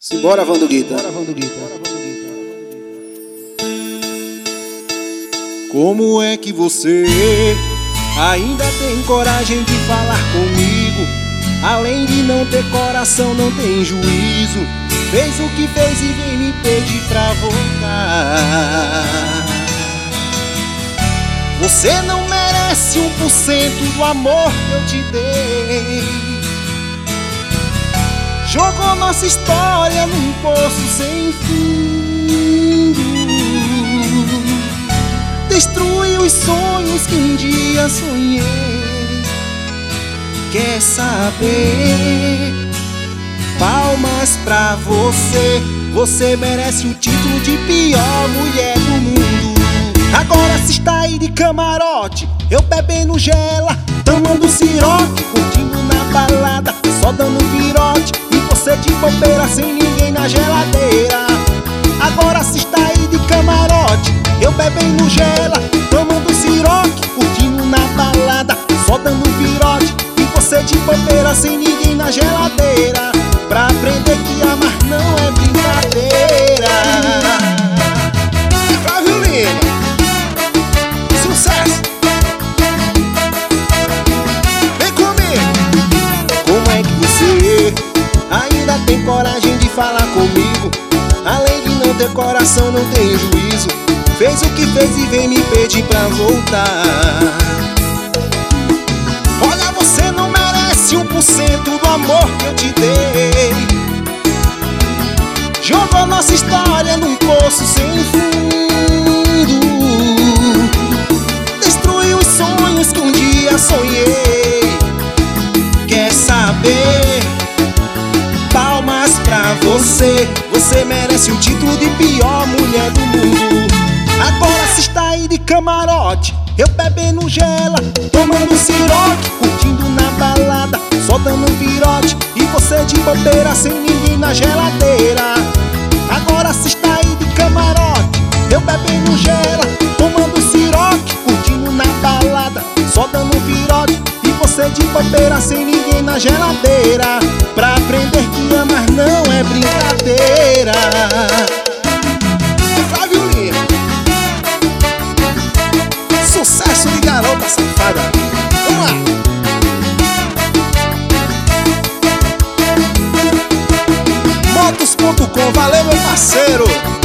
Simbora, Vanduguita. Como é que você ainda tem coragem de falar comigo? Além de não ter coração, não tem juízo. Fez o que fez e vem me pedir pra voltar. Você não merece 1% do amor que eu te dei. Jogou nossa história num poço sem fundo. Destruiu os sonhos que um dia sonhei. Quer saber? Palmas pra você. Você merece o título de pior mulher do mundo. Agora se está aí de camarote, eu bebendo gela, tomando siroque, curtindo na balada, só dando virote, e você de bobeira sem ninguém na geladeira. Agora se está aí de camarote, eu bebendo gela, tomando siroque, curtindo na balada, só dando virote, e você de bobeira sem ninguém na geladeira. Pra aprender que amar não é brincadeira. Flávio Lima, sucesso! Vem comigo! Como é que você ainda tem coragem de falar comigo? Além de não ter coração, não tem juízo. Fez o que fez e vem me pedir pra voltar. Olha, você não merece 1% do amor que eu te dei. Jogou nossa história num poço sem fundo. Destruiu os sonhos que um dia sonhei. Quer saber? Palmas pra você. Você merece o título de pior mulher do mundo. Agora se está aí de camarote, eu bebendo gela, tomando siroque, curtindo na balada, só dando virote, e você de bobeira sem ninguém na geladeira. Agora se está aí de camarote, eu bebendo gela, tomando siroque, curtindo na balada, só dando virote, e você de bobeira sem ninguém na geladeira. Pra aprender que amar não é brincadeira. Flávio Lima, sucesso de garota safada. Vamos lá! Motos.com, valeu meu parceiro!